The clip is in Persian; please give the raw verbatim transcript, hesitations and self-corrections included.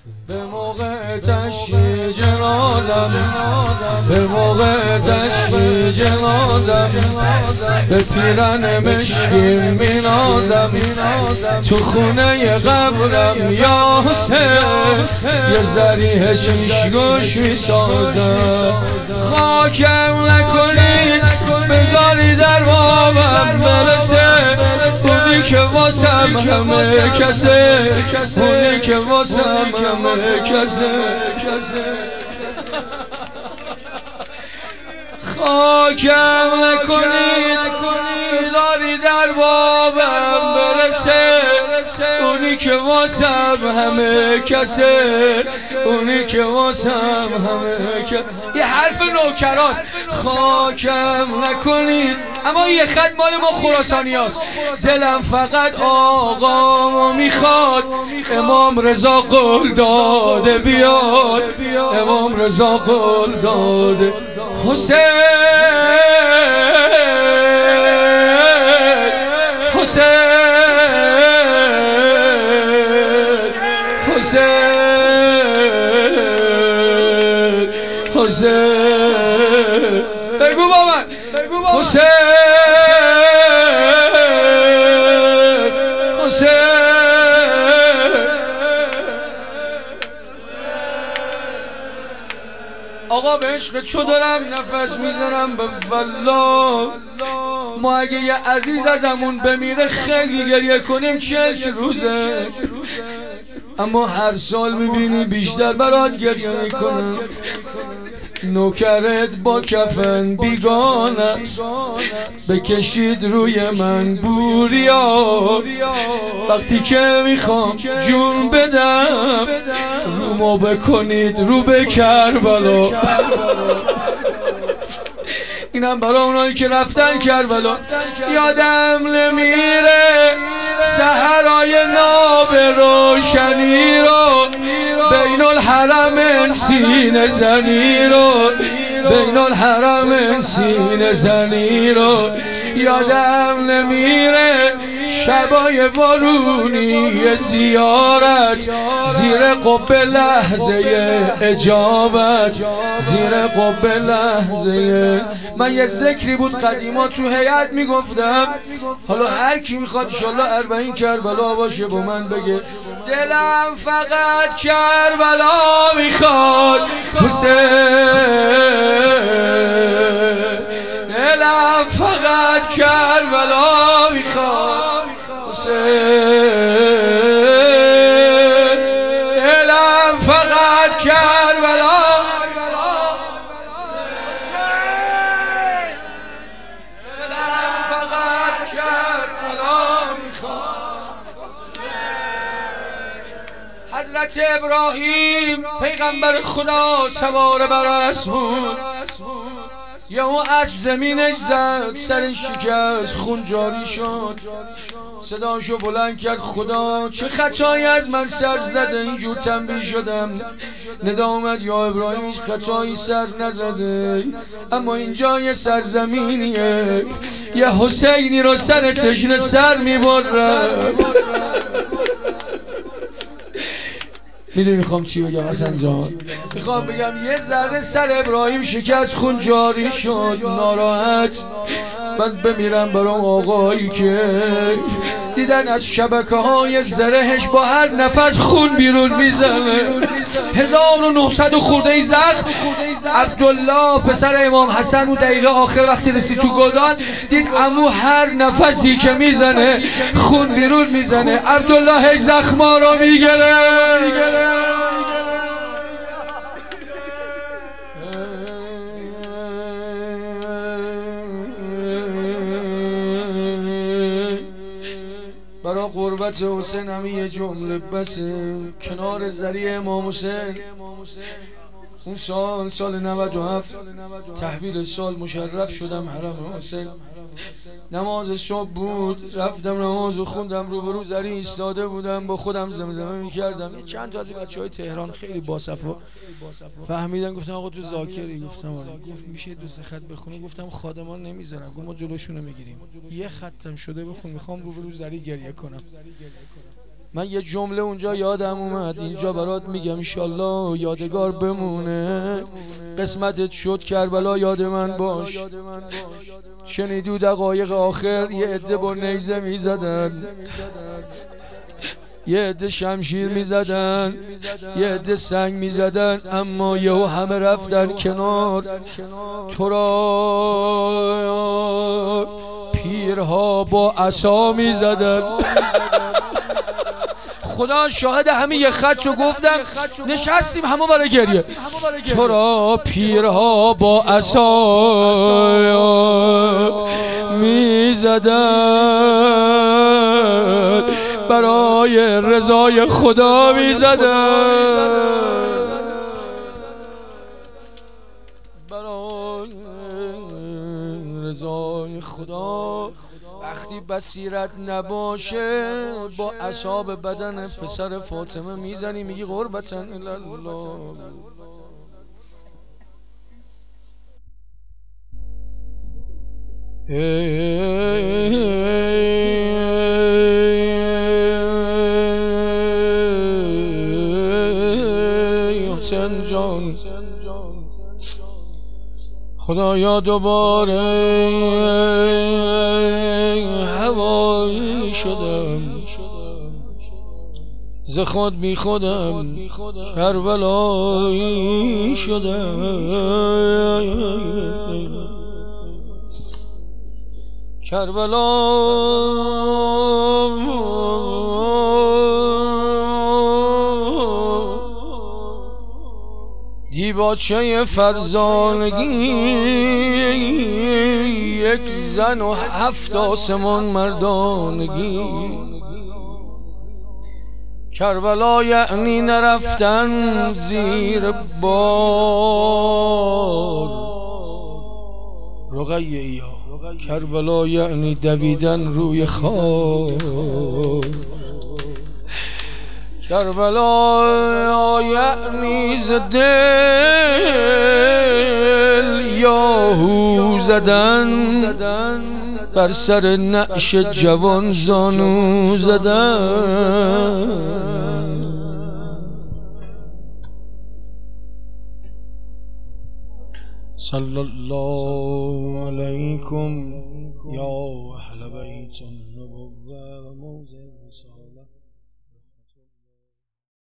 به موقع تشییع جنازم، به موقع تشییع جنازم به پیرن مشکین مینازم، تو خونه قبرم یا حسین یه ذریح شیش گوش میسازم. خاکم نکنید بذاری در بابم برسه، اونی که واسم همه کسه، اونی که واسم همه کسه. خاکم نکنید بذاری در بابم برسه، اونی که واسم همه کسه، اونی که واسم همه کسه. یه حرف نوکراست، خاکم نکنید. اما یه خط مال ما خراسانی هست. دلم فقط آقا میخواد، امام رضا قول داده بیاد، امام رضا قول داده. حسین حسین حسین حسین بگو با من حسین حسین. آقا به عشق چو دارم نفس میزنم به والله، ما اگه یه عزیز ازمون بمیره خیلی گریه کنیم چلش روزه، اما هر سال میبینی بیشتر برات گریه میکنم. نوکرت با کفن بیگانه است، بکشید روی من بوریا، وقتی که میخوام جون بدم رومو بکنید رو به کربلا. اینم برای اونایی که رفتن کربلا. یادم نمیره سحرای ناب روشنی رو، بین الحرمین سینه زنی رو، بین الحرمین سینه زنی رو. یادم نمیره شبای بارونی زیارت، زیر قبه لحظه اجابت، زیر قبه لحظه. من یه ذکری بود قدیما تو هیئت میگفتم، حالا هر کی میخواد انشالله اربعین کربلا باشه با من بگه. دلم فقط کربلا میخواد حسین، دلم فقط کربلا میخواد حسین، دلم فقط کربلا، دلم فقط کربلا میخواد. حضرت ابراهیم پیغمبر خدا سوار بر اسب بود، یا اون اسب زمینش زد، سرش شکست، خون جاری شد. صداشو بلند کرد خدا چه خطایی از من سر زده، اینجور تنبیه شدم. ندا اومد یا ابراهیم هیچ خطایی سر نزده، اما اینجا یه سرزمینیه، یه حسینی رو سر تشنه سر میبرم. میدونی میخوام چی بگم حسن جان؟ میخوام بگم یه ذره سر ابراهیم شکست، خون جاری شد، ناراحت. من بمیرم برام آقایی که دیدن از شبکه های زرهش با هر نفس خون بیرون میزنه. هزار و نهصد و خورده ای زخم. عبدالله پسر امام حسن و دقیقه آخر وقتی رسید تو گودان دید عمو هر نفسی که میزنه خون بیرون میزنه. عبدالله هی زخما رو میگره. برا قربت حسین همین یه جمله بسه. کنار ذریع امام حسین اون سال سال نود و هفت تحویل سال مشرف شدم حرم حسین. نماز صبح بود، رفتم نماز و خوندم، روبرو ذریع ایستاده بودم، با خودم زمزمه میکردم. چند تا از بچهای تهران خیلی باصفا فهمیدن، گفتم آقا تو ذاکری؟ گفتم آره. گفت میشه دو سه خط بخونی؟ گفتم خادمان نمیذارن. گفت ما جلوشونو میگیریم، یه ختم شده بخون، میخوام روبرو ذریع گریه کنم. من یه جمله اونجا یادم اومد، اینجا برات میگم انشالله یادگار بمونه. قسمتت شد کربلا یاد من باش. شنیدو دقایق آخر یه عده با نیزه میزدن، یه عده شمشیر میزدن، یه عده سنگ میزدن، اما یهو همه رفتن کنار. تو را پیرها با عصا میزدن. خدا شاهد، همین یه خط رو گفتم نشستیم همه برای گریه. تو را پیرها با عصا میزدن، برای رضای خدا میزدن، برای رضای خدا. وقتی بصیرت نباشه با اعصاب بدن پسر فاطمه میزنی، میگی قربتن الله. حسین جان خدایا دوباره هوایی شدم، ز خود بی خودم کربلایی شدم. کربلا دیباچه فرزانگی، یک زن و هفت آسمان مردانگی. کربلا یعنی نرفتن زیر بار رقیه ایا، کربلا یعنی دویدن روی خار. کربلا یعنی ز دل یاهو زدن، بر سر نعش جوان زانو زدن. صلی الله علیکم یا اهل بیت النبوة و موضع الرسالة.